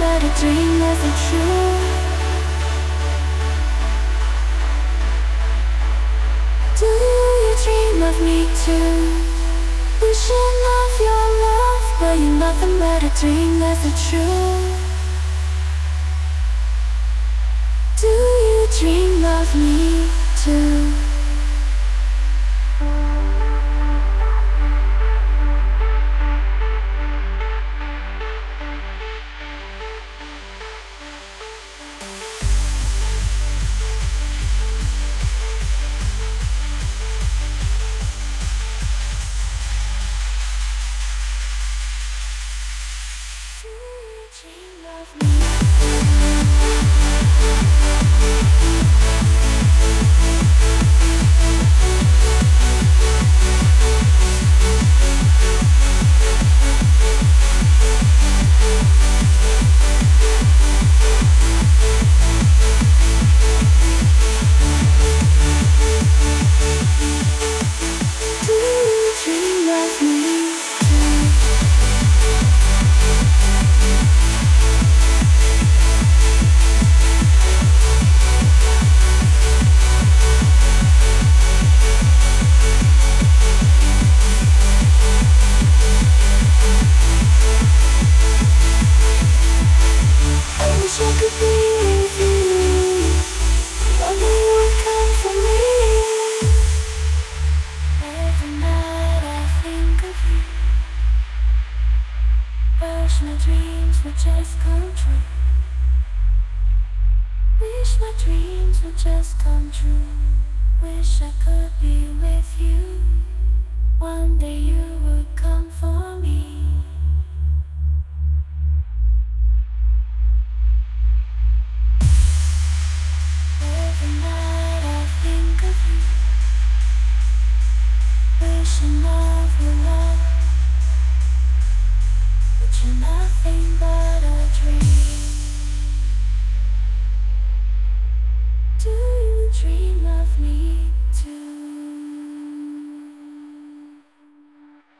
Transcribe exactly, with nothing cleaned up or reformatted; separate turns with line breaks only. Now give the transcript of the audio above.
let a dream ever true. Do you dream of me too? Wishing of your love, but you're nothing but a dream ever true. Do you dream of me too? My dreams would just come true. Wish my dreams would just come true. Wish I could be with you. One day you